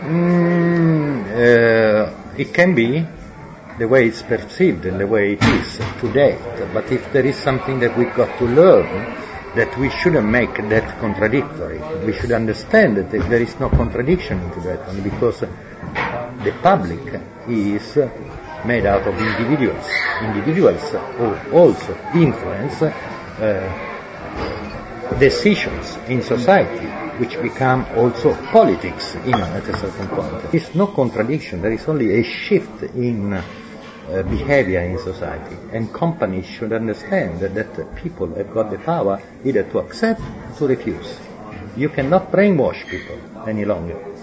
It can be the way it's perceived and the way it is to date, but if there is something that we got to learn, that we shouldn't make that contradictory. We should understand that there is no contradiction into that one, because the public is made out of individuals. Individuals also influence decisions in society, which become also politics, at a certain point. There is no contradiction, there is only a shift in behavior in society, and companies should understand that people have got the power either to accept or to refuse. You cannot brainwash people any longer.